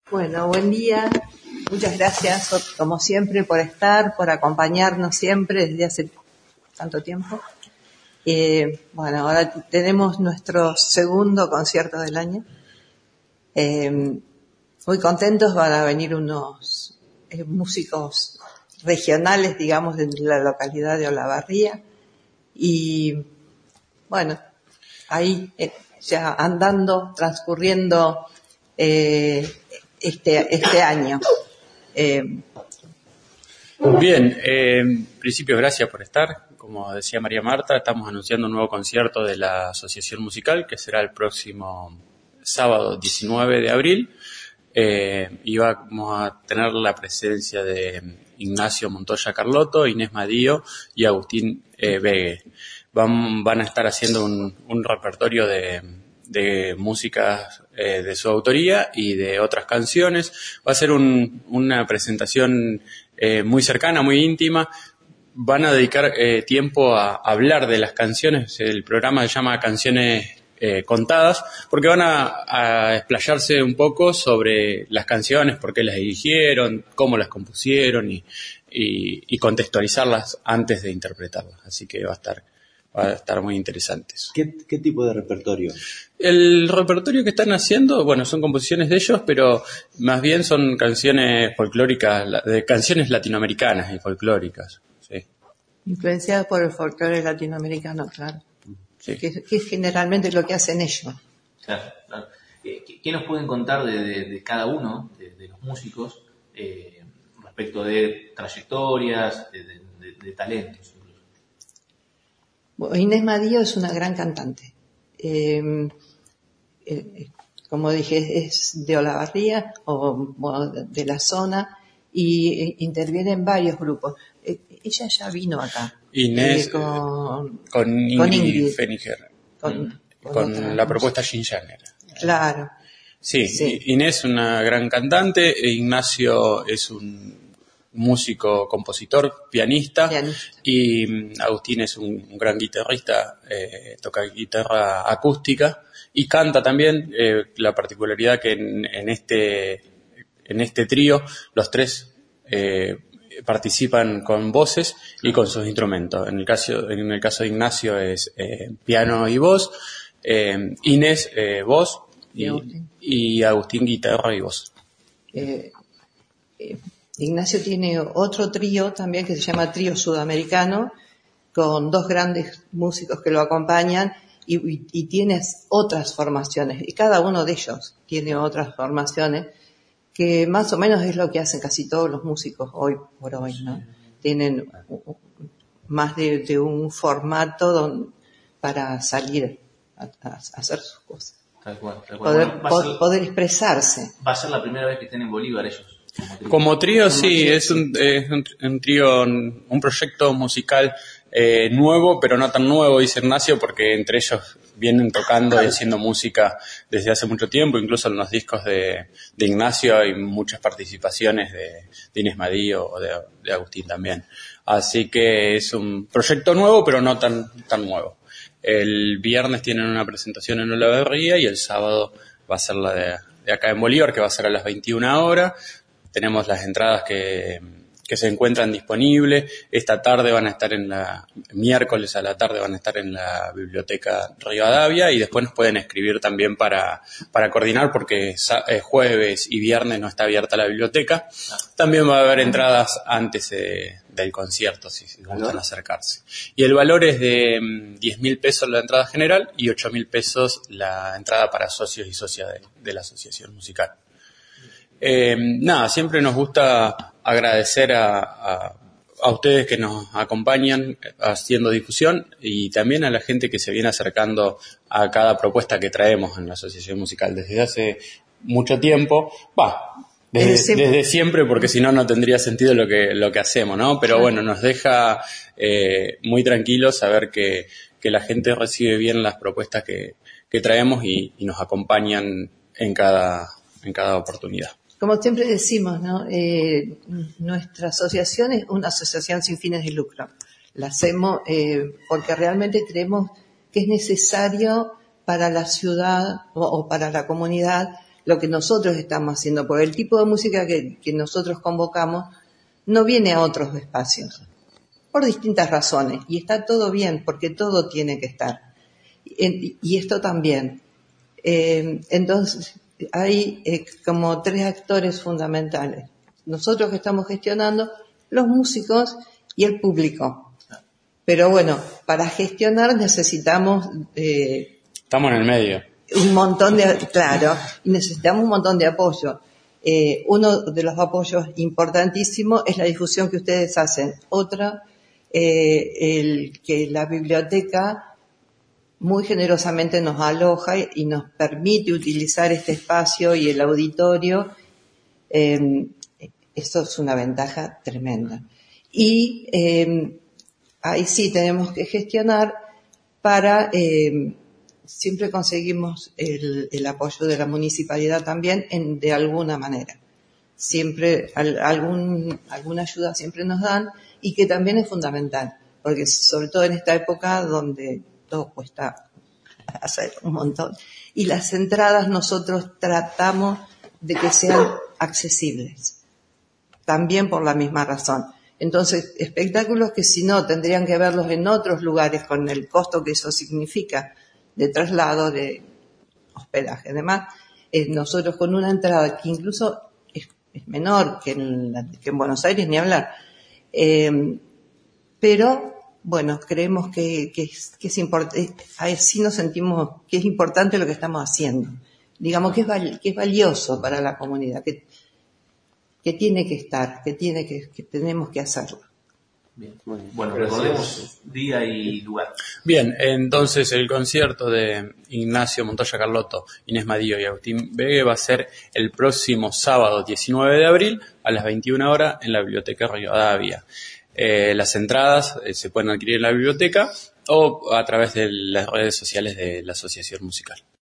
Bueno, buen día. Muchas gracias, como siempre, por estar, por acompañarnos siempre desde hace tanto tiempo. Bueno, ahora tenemos nuestro segundo concierto del año. Muy contentos, van a venir unos músicos regionales, digamos, de la localidad de Olavarría. Y bueno, ahí ya andando, transcurriendo este año. Bien, en principio gracias por estar. Como decía María Marta, estamos anunciando un nuevo concierto de la Asociación Musical que será el próximo sábado 19 de abril y vamos a tener la presencia de Ignacio Montoya Carlotto, Inés Madío y Agustín Vegue. Van a estar haciendo un repertorio de músicas de su autoría y de otras canciones. Va a ser una presentación muy cercana, muy íntima. Van a dedicar tiempo a hablar de las canciones. El programa se llama Canciones Contadas, porque van a explayarse un poco sobre las canciones, por qué las eligieron, cómo las compusieron y contextualizarlas antes de interpretarlas. Así que va a estar muy interesantes. ¿Qué tipo de repertorio? El repertorio que están haciendo, bueno, son composiciones de ellos, pero más bien son canciones folclóricas, de canciones latinoamericanas y folclóricas. Sí. Influenciadas por el folclore latinoamericano, claro. Sí. Que es generalmente lo que hacen ellos. Claro, claro. ¿Qué nos pueden contar de cada uno de los músicos respecto de trayectorias, de talentos? Bueno, Inés Madío es una gran cantante. Como dije, es de Olavarría o de la zona y interviene en varios grupos. Ella ya vino acá. Inés con Ingrid Feniger. Con la otra, propuesta Ginjaner. Claro. Sí, Inés es una gran cantante, Ignacio es un músico, compositor, pianista. Y Agustín es un gran guitarrista, toca guitarra acústica y canta también. La particularidad que en este trío los tres participan con voces y con sus instrumentos. En el caso de Ignacio es piano y voz, Inés voz y Agustín guitarra y voz. Ignacio tiene otro trío también que se llama Trío Sudamericano, con dos grandes músicos que lo acompañan y tiene otras formaciones, y cada uno de ellos tiene otras formaciones, que más o menos es lo que hacen casi todos los músicos hoy por hoy, ¿no? Tienen más de un formato para salir a hacer sus cosas. Tal cual. Poder expresarse. Va a ser la primera vez que estén en Bolívar ellos. Como trío, sí, es un trío, un proyecto musical nuevo, pero no tan nuevo, dice Ignacio, porque entre ellos vienen tocando y haciendo música desde hace mucho tiempo. Incluso en los discos de Ignacio hay muchas participaciones de Inés Madío o de Agustín también. Así que es un proyecto nuevo, pero no tan nuevo. El viernes tienen una presentación en Olavarría y el sábado va a ser la de acá en Bolívar, que va a ser a las 21 horas. Tenemos las entradas que se encuentran disponibles. Esta tarde miércoles a la tarde van a estar en la Biblioteca Rivadavia y después nos pueden escribir también para coordinar, porque jueves y viernes no está abierta la biblioteca. También va a haber entradas antes del concierto, si gustan acercarse. Y el valor es de 10.000 pesos la entrada general y 8.000 pesos la entrada para socios y socias de la Asociación Musical. Siempre nos gusta agradecer a ustedes que nos acompañan haciendo difusión y también a la gente que se viene acercando a cada propuesta que traemos en la Asociación Musical desde hace mucho tiempo. Desde siempre, porque si no tendría sentido lo que hacemos, ¿no? Pero bueno, nos deja muy tranquilos saber que la gente recibe bien las propuestas que traemos y nos acompañan en cada oportunidad. Como siempre decimos, ¿no? Nuestra asociación es una asociación sin fines de lucro. La hacemos porque realmente creemos que es necesario para la ciudad o para la comunidad lo que nosotros estamos haciendo, porque el tipo de música que nosotros convocamos no viene a otros espacios, por distintas razones, y está todo bien, porque todo tiene que estar. Y esto también. Entonces, hay como 3 actores fundamentales. Nosotros que estamos gestionando, los músicos y el público. Pero bueno, para gestionar necesitamos... Estamos en el medio. Un montón necesitamos un montón de apoyo. Uno de los apoyos importantísimos es la difusión que ustedes hacen. Otra, que la biblioteca muy generosamente nos aloja y nos permite utilizar este espacio y el auditorio. Eso es una ventaja tremenda. Y ahí sí tenemos que gestionar para... siempre conseguimos el apoyo de la municipalidad también de alguna manera. Siempre alguna ayuda siempre nos dan, y que también es fundamental, porque sobre todo en esta época donde todo cuesta hacer un montón. Y las entradas nosotros tratamos de que sean accesibles, también por la misma razón. Entonces, espectáculos que si no tendrían que verlos en otros lugares con el costo que eso significa, de traslado, de hospedaje, además, nosotros con una entrada que incluso es menor que en Buenos Aires, ni hablar, pero bueno, creemos que es importante, así nos sentimos que es importante lo que estamos haciendo, digamos que es valioso para la comunidad, que tiene que estar, que tenemos que hacerlo. Bien. Bueno, recordemos día y lugar. Bien, entonces el concierto de Ignacio Montoya Carlotto, Inés Madillo y Agustín Begue va a ser el próximo sábado 19 de abril a las 21 horas en la Biblioteca Rivadavia. Las entradas se pueden adquirir en la biblioteca o a través de las redes sociales de la Asociación Musical.